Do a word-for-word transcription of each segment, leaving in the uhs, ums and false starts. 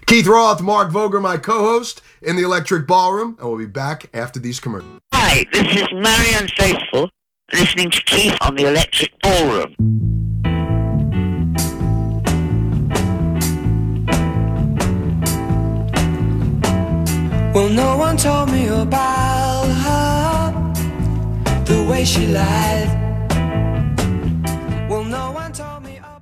Keith Roth, Mark Voger, my co-host in the Electric Ballroom, and we'll be back after these commercials. Hi, this is Marianne Faithfull, listening to Keith on the Electric Ballroom. Well, no one told me about her, the way she lied. Well, no one told me about...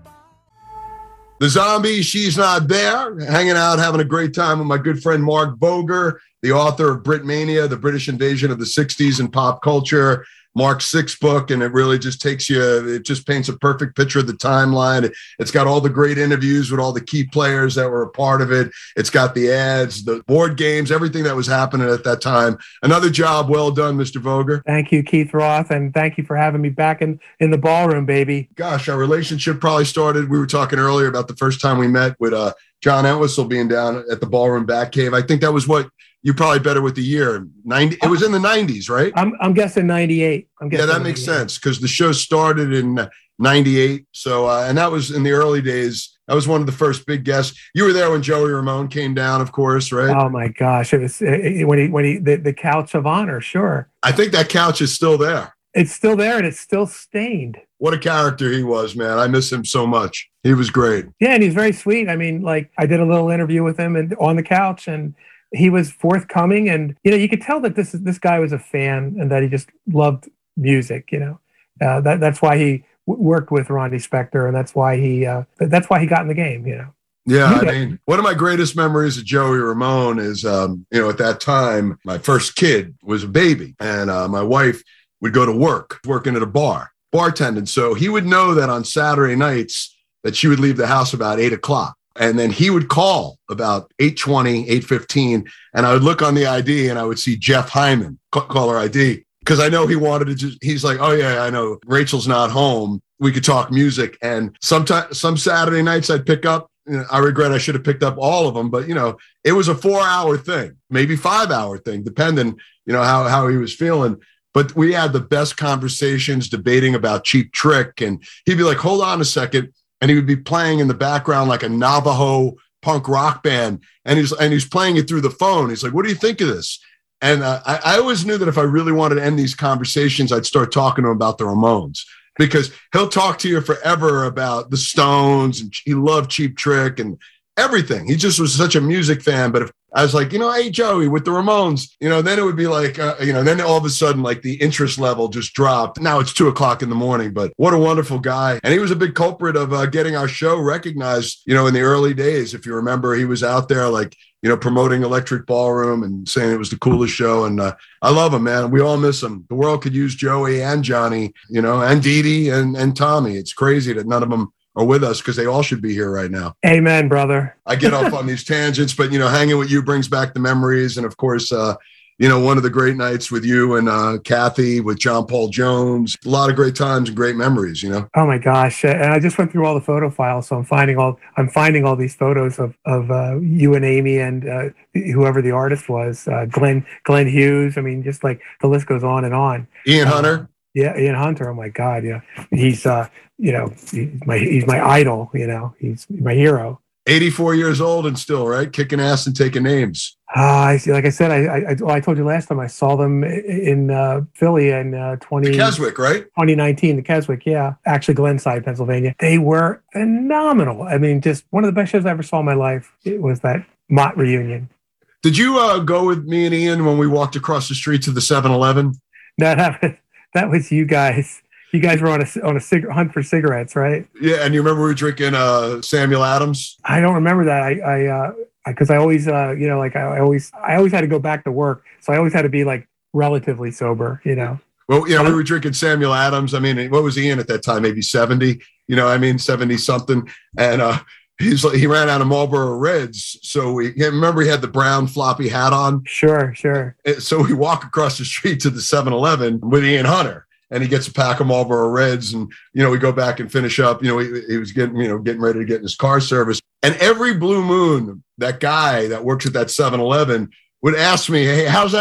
The Zombie, She's Not There, hanging out, having a great time with my good friend Mark Voger, the author of Britmania, the British invasion of the sixties and pop culture. Mark's sixth book, and it really just takes you, it just paints a perfect picture of the timeline. It's got all the great interviews with all the key players that were a part of it. It's got the ads, the board games, everything that was happening at that time. Another job well done, Mister Voger. Thank you, Keith Roth, and thank you for having me back in, in the ballroom, baby. Gosh, our relationship probably started, we were talking earlier about the first time we met with uh, John Entwistle being down at the Ballroom Batcave. I think that was what, you probably better with the year. ninety It was in the nineties, right? I'm I'm guessing ninety-eight. I'm guessing yeah, that makes sense because the show started in ninety-eight. So, uh, and that was in the early days. That was one of the first big guests. You were there when Joey Ramone came down, of course, right? Oh my gosh, it was it, when he when he the, the couch of honor. Sure, I think that couch is still there. It's still there and it's still stained. What a character he was, man! I miss him so much. He was great. Yeah, and he's very sweet. I mean, like I did a little interview with him and on the couch and. He was forthcoming, and you know you could tell that this this guy was a fan and that he just loved music. You know, uh, that that's why he w- worked with Ronnie Spector, and that's why he uh, that's why he got in the game. You know. Yeah, I mean, one of my greatest memories of Joey Ramone is, um, you know, at that time, my first kid was a baby, and uh, my wife would go to work, working at a bar, bartending. So he would know that on Saturday nights that she would leave the house about eight o'clock. And then he would call about eight twenty, eight fifteen, and I would look on the I D and I would see Jeff Hyman, caller I D, because I know he wanted to just, he's like, oh yeah, I know Rachel's not home. We could talk music. And sometimes, some Saturday nights I'd pick up, you know, I regret I should have picked up all of them, but you know, it was a four hour thing, maybe five hour thing, depending, you know, how, how he was feeling. But we had the best conversations debating about Cheap Trick. And he'd be like, hold on a second. And he would be playing in the background like a Navajo punk rock band. And he's and he's playing it through the phone. He's like, what do you think of this? And uh, I, I always knew that if I really wanted to end these conversations, I'd start talking to him about the Ramones. Because he'll talk to you forever about the Stones. And he loved Cheap Trick and everything. He just was such a music fan. But if I was like, you know, hey, Joey, with the Ramones, you know, then it would be like, uh, you know, then all of a sudden, like the interest level just dropped. Now it's two o'clock in the morning, but what a wonderful guy. And he was a big culprit of uh, getting our show recognized, you know, in the early days. If you remember, he was out there like, you know, promoting Electric Ballroom and saying it was the coolest show. And uh, I love him, man. We all miss him. The world could use Joey and Johnny, you know, and Dee Dee and, and Tommy. It's crazy that none of them are with us because they all should be here right now. Amen, brother. I get off on these tangents, but, you know, hanging with you brings back the memories. And, of course, uh, you know, one of the great nights with you and uh, Kathy, with John Paul Jones, a lot of great times and great memories, you know? Oh, my gosh. And I just went through all the photo files, so I'm finding all I'm finding all these photos of, of uh, you and Amy and uh, whoever the artist was, uh, Glenn, Glenn Hughes. I mean, just like the list goes on and on. Ian Hunter. Uh, Yeah, Ian Hunter. Oh my God, yeah, he's uh, you know, he's my he's my idol. You know, he's my hero. eighty-four years old and still right, kicking ass and taking names. Ah, uh, I see. Like I said, I I, well, I told you last time I saw them in uh, Philly in uh, twenty the Keswick, right? twenty nineteen, the Keswick. Yeah, actually, Glenside, Pennsylvania. They were phenomenal. I mean, just one of the best shows I ever saw in my life. It was that Mott reunion. Did you uh, go with me and Ian when we walked across the street to the seven eleven? No, that that was you guys. You guys were on a on a cig- hunt for cigarettes, right? Yeah, and you remember we were drinking uh, Samuel Adams? I don't remember that. I I uh, because I always uh, you know like I, I always I always had to go back to work, so I always had to be like relatively sober, you know. Well, yeah, we were drinking Samuel Adams. I mean, what was Ian at that time? Maybe seventy. You know, I mean, seventy something, and uh, he's like he ran out of Marlboro Reds, so we yeah, remember he had the brown floppy hat on. Sure, sure. So we walk across the street to the seven eleven with Ian Hunter. And he gets a pack of Marlboro Reds, and you know we go back and finish up. You know he, he was getting you know getting ready to get in his car service. And every blue moon, that guy that works at that seven eleven would ask me, "Hey, how's that?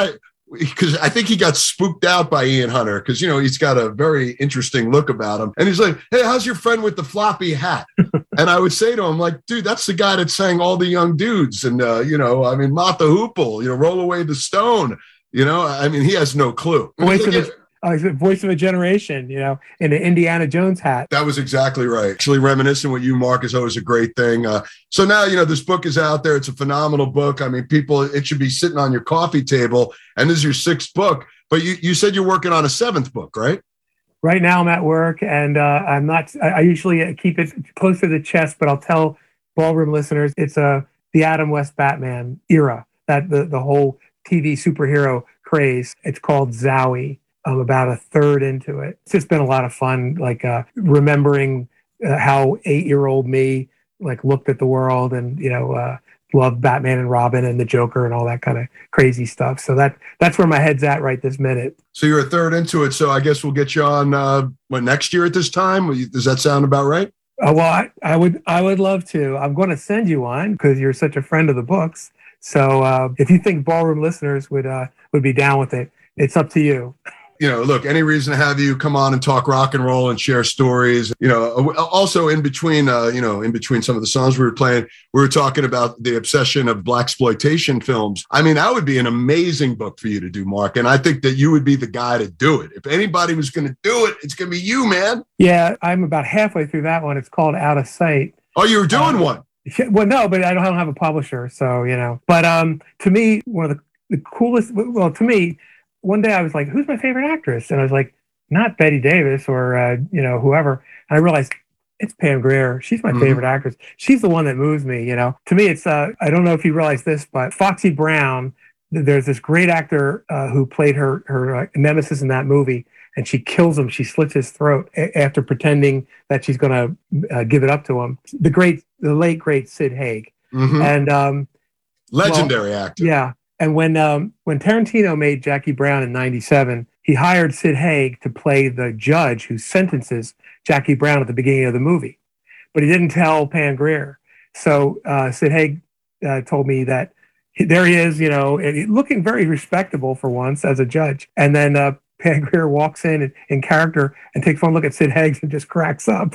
because I think he got spooked out by Ian Hunter because, you know, he's got a very interesting look about him. And he's like, hey, how's your friend with the floppy hat? And I would say to him, like, dude, that's the guy that sang All the Young Dudes. And, uh, you know, I mean, Martha Hoople, you know, Roll Away the Stone. You know, I mean, he has no clue. Voice of, a, uh, voice of a generation, you know, in an Indiana Jones hat. That was exactly right. Actually, reminiscing with you, Mark, is always a great thing. Uh, so now, you know, this book is out there. It's a phenomenal book. I mean, people, it should be sitting on your coffee table. And this is your sixth book. But you, you said you're working on a seventh book, right? Right now I'm at work, and uh, I'm not, I, I usually keep it close to the chest, but I'll tell Ballroom listeners, it's a, the Adam West Batman era, that the, the whole T V superhero craze. It's called Zowie. I'm about a third into it. It's just been a lot of fun, like uh, remembering uh, how eight-year-old me like looked at the world, and you know, uh, loved Batman and Robin and the Joker and all that kind of crazy stuff. So that that's where my head's at right this minute. So you're a third into it. So I guess we'll get you on uh, what, next year at this time. Does that sound about right? Uh, well, I, I would I would love to. I'm going to send you one because you're such a friend of the books. So uh, if you think Ballroom listeners would uh, would be down with it, it's up to you. You know, look, any reason to have you come on and talk rock and roll and share stories. You know, also in between, uh, you know, in between some of the songs we were playing, we were talking about the obsession of blaxploitation films. I mean, that would be an amazing book for you to do, Mark. And I think that you would be the guy to do it. If anybody was going to do it, it's going to be you, man. Yeah, I'm about halfway through that one. It's called Out of Sight. Oh, you were doing um, one. Well, no, but I don't, I don't have a publisher, so you know. But um, to me, one of the, the coolest. Well, to me, one day I was like, "Who's my favorite actress?" And I was like, "Not Bette Davis or uh, you know whoever." And I realized it's Pam Grier. She's my mm-hmm. favorite actress. She's the one that moves me. You know, to me, it's. Uh, I don't know if you realize this, but Foxy Brown. There's this great actor uh, who played her her uh, nemesis in that movie, and she kills him. She slits his throat a- after pretending that she's going to uh, give it up to him. The great, the late great Sid Haig, mm-hmm. and um, legendary well, actor. Yeah, and when um, when Tarantino made Jackie Brown in ninety-seven, he hired Sid Haig to play the judge who sentences Jackie Brown at the beginning of the movie, but he didn't tell Pam Grier. So uh, Sid Haig uh, told me that. There he is, you know, and looking very respectable for once as a judge. And then uh, Pam Grier walks in, in in character and takes one look at Sid Haig and just cracks up.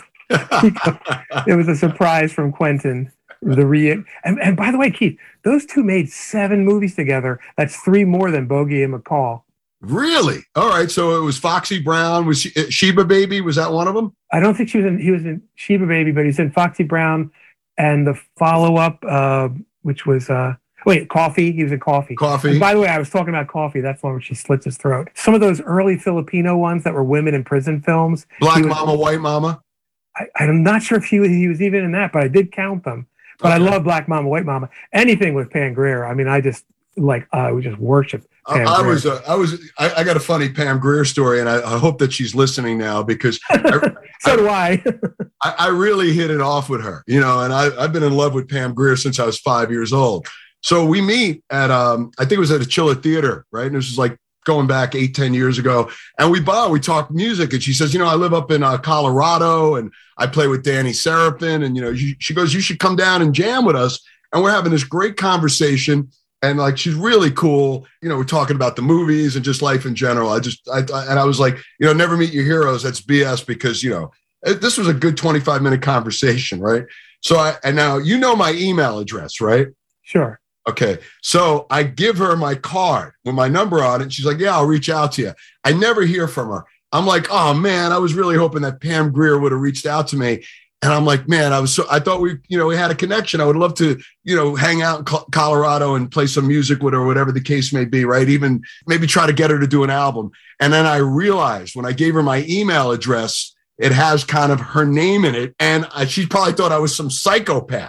It was a surprise from Quentin. The re and, and by the way, Keith, those two made seven movies together. That's three more than Bogey and McCall. Really? All right. So it was Foxy Brown. Was she, Sheba Baby? Was that one of them? I don't think she was in. He was in Sheba Baby, but he's in Foxy Brown, and the follow up, uh, which was. Uh, Wait, Coffee? He was in Coffee. Coffee. And by the way, I was talking about Coffee. That's the one where she slits his throat. Some of those early Filipino ones that were women in prison films. Black was, Mama, White Mama? I, I'm not sure if he was, he was even in that, but I did count them. But okay. I love Black Mama, White Mama. Anything with Pam Grier. I mean, I just, like, uh, we just worship Pam I, I Grier. was, uh, I was, I, I got a funny Pam Grier story, and I, I hope that she's listening now because I, so I, do I. I. I really hit it off with her, you know, and I, I've been in love with Pam Grier since I was five years old. So we meet at, um, I think it was at a Chilla Theater, right? And this was like going back eight, ten years ago. And we bond, we talk music. And she says, you know, I live up in uh, Colorado and I play with Danny Seraphin. And, you know, she, she goes, you should come down and jam with us. And we're having this great conversation. And like, she's really cool. You know, we're talking about the movies and just life in general. I just, I, I and I was like, you know, never meet your heroes. That's B S because, you know, it, this was a good twenty-five minute conversation, right? So I, and now you know my email address, right? Sure. Okay, so I give her my card with my number on it. And she's like, yeah, I'll reach out to you. I never hear from her. I'm like, oh, man, I was really hoping that Pam Grier would have reached out to me. And I'm like, man, I was so I thought we, you know, we had a connection. I would love to, you know, hang out in Colorado and play some music with her, or whatever the case may be, right? Even maybe try to get her to do an album. And then I realized when I gave her my email address, it has kind of her name in it. And I, she probably thought I was some psychopath.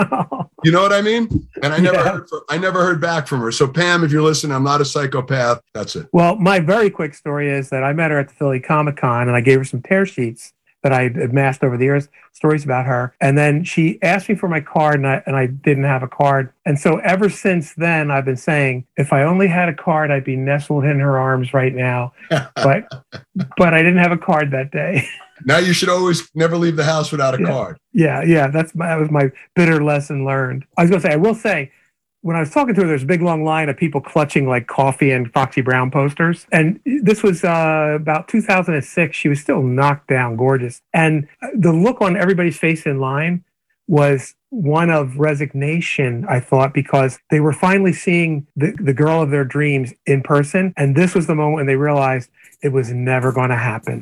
You know what I mean? And I never, yeah. heard from, I never heard back from her. So Pam, if you're listening, I'm not a psychopath. That's it. Well, my very quick story is that I met her at the Philly Comic Con and I gave her some tear sheets that I amassed over the years, stories about her. And then she asked me for my card and I, and I didn't have a card. And so ever since then, I've been saying, if I only had a card, I'd be nestled in her arms right now. But, but I didn't have a card that day. Now you should always never leave the house without a yeah. card. Yeah, yeah, that's my, that was my bitter lesson learned. I was going to say, I will say, when I was talking to her, there's a big long line of people clutching like coffee and Foxy Brown posters. And this was uh, about two thousand six. She was still knocked down, gorgeous. And the look on everybody's face in line was one of resignation, I thought, because they were finally seeing the, the girl of their dreams in person. And this was the moment when they realized it was never going to happen.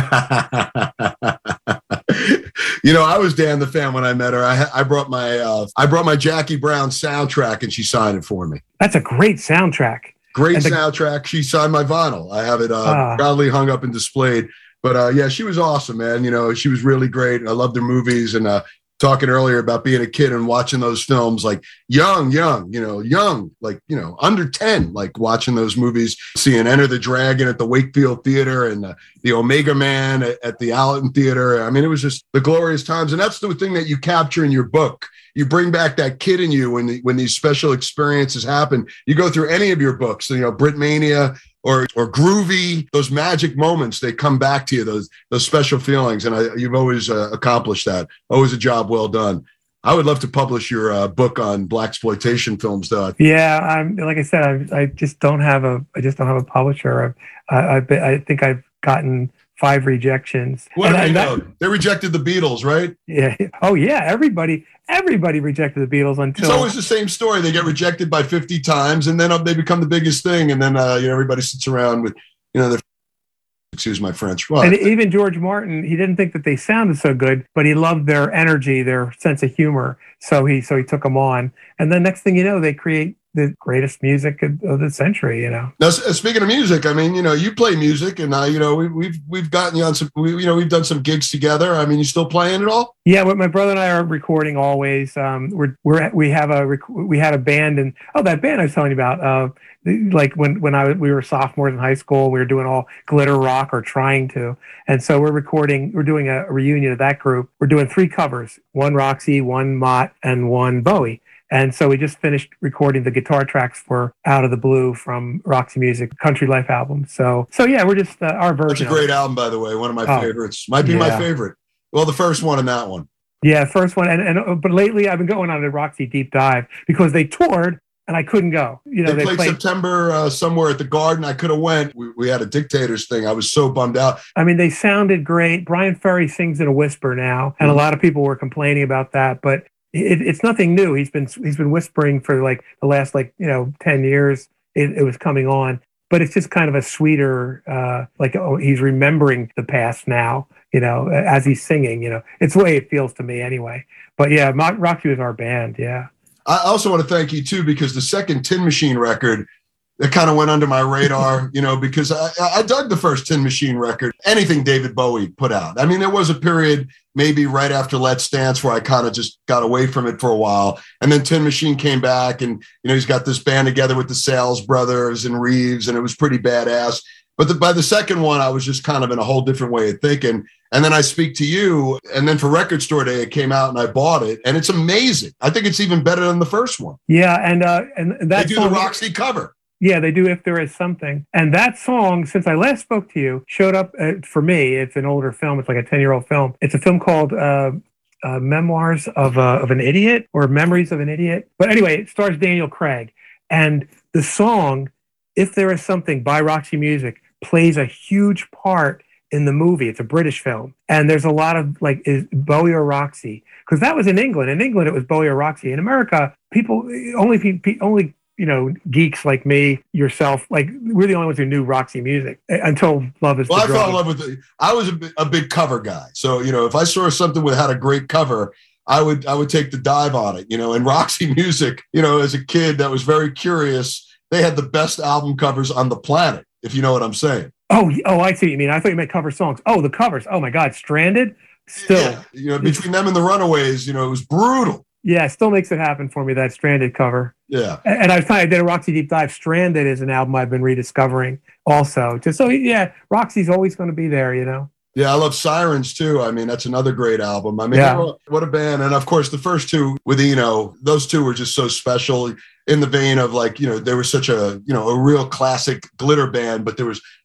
You know, I was Dan the Fan when I met her. I, I brought my uh, I brought my Jackie Brown soundtrack, and she signed it for me. That's a great soundtrack. Great the, soundtrack. She signed my vinyl. I have it uh, uh, proudly hung up and displayed. But uh, yeah, she was awesome, man. You know, she was really great. I loved her movies, and uh, talking earlier about being a kid and watching those films, like young, young, you know, young, like, you know, under ten, like watching those movies, seeing Enter the Dragon at the Wakefield Theater and uh, the Omega Man at, at the Allerton Theater. I mean, it was just the glorious times. And that's the thing that you capture in your book. You bring back that kid in you when the, when these special experiences happen. You go through any of your books, you know, Britmania or or Groovy, those magic moments, they come back to you, those those special feelings. And I, you've always uh, accomplished that. Always a job well done. I would love to publish your uh, book on blaxploitation films, though. Yeah, I'm like I said, I, I just don't have a I just don't have a publisher. I I, I think I've gotten five rejections. What do they know? That, they rejected the Beatles, right? Yeah. Oh yeah. Everybody, everybody rejected the Beatles until it's always the same story. They get rejected by fifty times, and then uh, they become the biggest thing, and then uh, you know everybody sits around with you know their excuse my French. What? And even George Martin, he didn't think that they sounded so good, but he loved their energy, their sense of humor. So he so he took them on, and then next thing you know, they create the greatest music of, of the century, you know. Now, speaking of music, I mean, you know, you play music, and uh, you know, we, we've we've gotten you on some, we, you know, we've done some gigs together. I mean, you still playing at all? Yeah, but my brother and I are recording always. Um, we're we're we have a rec- we had a band, and oh, that band I was telling you about. Uh, like when when I we were sophomores in high school, we were doing all glitter rock or trying to, and so we're recording. We're doing a reunion of that group. We're doing three covers: one Roxy, one Mott, and one Bowie. And so we just finished recording the guitar tracks for Out of the Blue from Roxy Music Country Life album. So, so yeah, we're just uh, our version. That's a great album, by the way. One of my oh, favorites. Might be yeah. my favorite. Well, the first one and that one. Yeah, first one. And, and but lately I've been going on a Roxy deep dive because they toured and I couldn't go. You know, they, they played, played September uh, somewhere at the Garden. I could have went. We, we had a Dictators thing. I was so bummed out. I mean, they sounded great. Brian Ferry sings in a whisper now, and mm-hmm. a lot of people were complaining about that, but. It, it's nothing new. He's been he's been whispering for like the last like you know ten years. It, it was coming on, but it's just kind of a sweeter uh, like oh he's remembering the past now. You know, as he's singing. You know, it's the way it feels to me anyway. But yeah, Roxy was our band. Yeah. I also want to thank you too because the second Tin Machine record. That kind of went under my radar, you know, because I, I dug the first Tin Machine record, anything David Bowie put out. I mean, there was a period maybe right after Let's Dance where I kind of just got away from it for a while. And then Tin Machine came back and, you know, he's got this band together with the Sales Brothers and Reeves, and it was pretty badass. But the, by the second one, I was just kind of in a whole different way of thinking. And then I speak to you, and then for Record Store Day, it came out and I bought it, and it's amazing. I think it's even better than the first one. Yeah, and uh, and that's they do the Roxy cover. Yeah, they do If There Is Something. And that song, since I last spoke to you, showed up uh, for me. It's an older film. It's like a ten-year-old film. It's a film called uh, uh, Memoirs of, uh, of an Idiot or Memories of an Idiot. But anyway, it stars Daniel Craig. And the song, If There Is Something by Roxy Music, plays a huge part in the movie. It's a British film. And there's a lot of like, is Bowie or Roxy? Because that was in England. In England, it was Bowie or Roxy. In America, people, only people, only you know, geeks like me, yourself, like we're the only ones who knew Roxy Music until Love Is the Drug. Well, I fell in love with it. I was a, a big cover guy. So, you know, if I saw something that had a great cover, I would I would take the dive on it, you know, and Roxy Music, you know, as a kid that was very curious, they had the best album covers on the planet, if you know what I'm saying. Oh, oh, I see what you mean. I thought you meant cover songs. Oh, the covers. Oh my God, Stranded. Still, yeah, you know, between them and the Runaways, you know, it was brutal. Yeah, it still makes it happen for me, that Stranded cover. Yeah. And, and I was telling you, I did a Roxy Deep Dive. Stranded is an album I've been rediscovering also. Just so, yeah, Roxy's always going to be there, you know? Yeah, I love Sirens, too. I mean, that's another great album. I mean, yeah. What a band. And, of course, the first two with Eno, those two were just so special in the vein of, like, you know, they were such a, you know, a real classic glitter band, but there was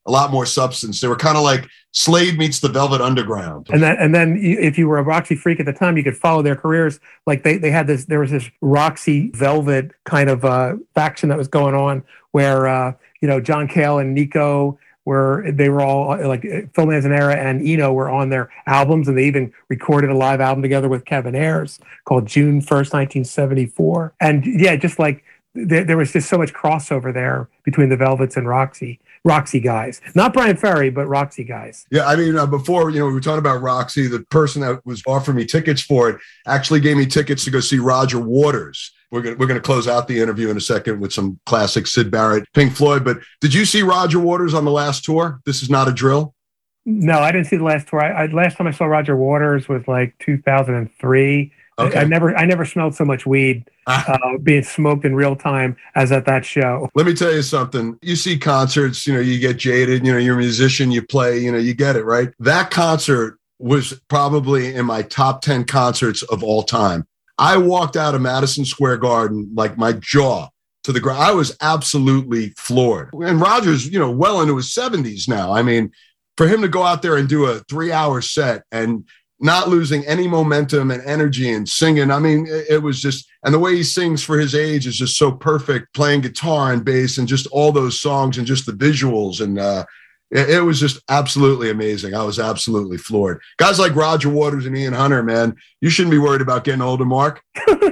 a lot more substance. They were kind of like Slade meets the Velvet Underground. And then, and then if you were a Roxy freak at the time, you could follow their careers. Like they, they had this, there was this Roxy Velvet kind of uh, faction that was going on where, uh, you know, John Cale and Nico were, they were all like Phil Manzanera and Eno were on their albums, and they even recorded a live album together with Kevin Ayers called June first, nineteen seventy-four. And yeah, just like there, there was just so much crossover there between the Velvets and Roxy. Roxy guys, not Brian Ferry, but Roxy guys. Yeah, I mean, uh, before, you know, we were talking about Roxy, the person that was offering me tickets for it actually gave me tickets to go see Roger Waters. We're going we're going to close out the interview in a second with some classic Syd Barrett, Pink Floyd. But did you see Roger Waters on the last tour? This Is Not a Drill? No, I didn't see the last tour. I, I last time I saw Roger Waters was like two thousand three. Okay. I, I never, I never smelled so much weed uh, being smoked in real time as at that show. Let me tell you something. You see concerts, you know, you get jaded. You know, you're a musician, you play, you know, you get it, right? That concert was probably in my top ten concerts of all time. I walked out of Madison Square Garden like my jaw to the ground. I was absolutely floored. And Roger's, you know, well into his seventies now. I mean, for him to go out there and do a three-hour set and not losing any momentum and energy and singing. I mean, it, it was just, and the way he sings for his age is just so perfect, playing guitar and bass and just all those songs and just the visuals. And uh, it, it was just absolutely amazing. I was absolutely floored. Guys like Roger Waters and Ian Hunter, man, you shouldn't be worried about getting older, Mark.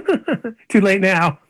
Too late now.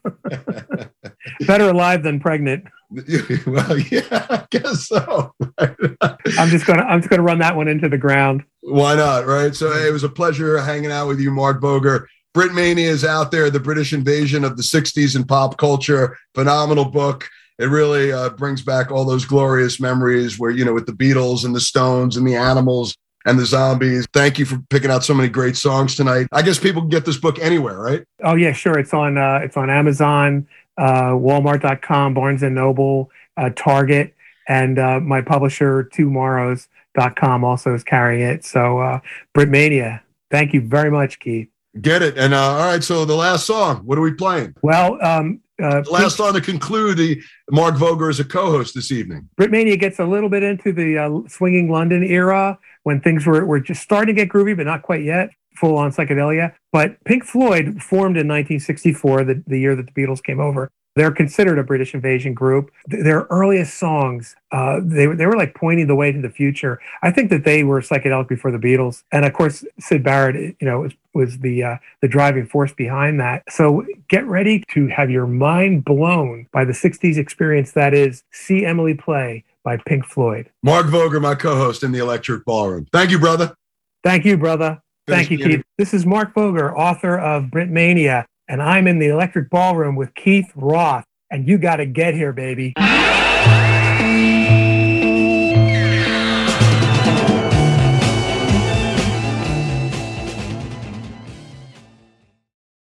Better alive than pregnant. Well, yeah, I guess so. I'm just gonna I'm just gonna run that one into the ground. Why not, right? So hey, it was a pleasure hanging out with you, Mark Boger. Britmania is out there, the British invasion of the sixties in pop culture. Phenomenal book. It really uh, brings back all those glorious memories where, you know, with the Beatles and the Stones and the Animals and the Zombies. Thank you for picking out so many great songs tonight. I guess people can get this book anywhere, right? Oh yeah, sure. It's on uh, it's on Amazon, uh, Walmart dot com, Barnes and Noble, uh, Target, and uh, my publisher, two morrows dot com, also is carrying it. So uh, Britmania, thank you very much, Keith. Get it. And uh, all right, so the last song, what are we playing? Well, um, uh, the last song to conclude the Mark Boger as a co-host this evening. Britmania gets a little bit into the uh, swinging London era when things were, were just starting to get groovy, but not quite yet, full on psychedelia. But Pink Floyd formed in nineteen sixty-four, the, the year that the Beatles came over. They're considered a British invasion group. Their earliest songs, uh, they, they were like pointing the way to the future. I think that they were psychedelic before the Beatles. And of course, Syd Barrett, you know, was, was the uh, the driving force behind that. So get ready to have your mind blown by the sixties experience that is See Emily Play by Pink Floyd. Mark Boger, my co-host in the Electric Ballroom. Thank you, brother. Thank you, brother. Thanks, Thank you, Keith. This is Mark Boger, author of Britmania. And I'm in the Electric Ballroom with Keith Roth. And you got to get here, baby.